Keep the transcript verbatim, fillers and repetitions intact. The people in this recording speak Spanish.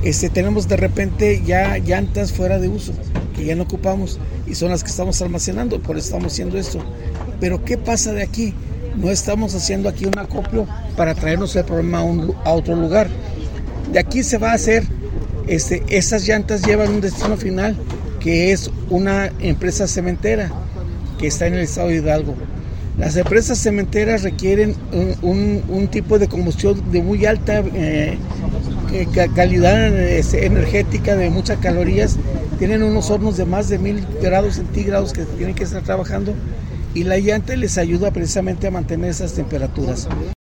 este, tenemos de repente ya llantas fuera de uso, que ya no ocupamos, y son las que estamos almacenando, por eso estamos haciendo esto. Pero ¿qué pasa de aquí? No estamos haciendo aquí un acopio para traernos el problema a, un, a otro lugar. De aquí se va a hacer, este, esas llantas llevan un destino final, que es una empresa cementera que está en el estado de Hidalgo. Las empresas cementeras requieren un, un, un tipo de combustión de muy alta eh, calidad eh, energética, de muchas calorías. Tienen unos hornos de más de mil grados centígrados que tienen que estar trabajando, y la llanta les ayuda precisamente a mantener esas temperaturas.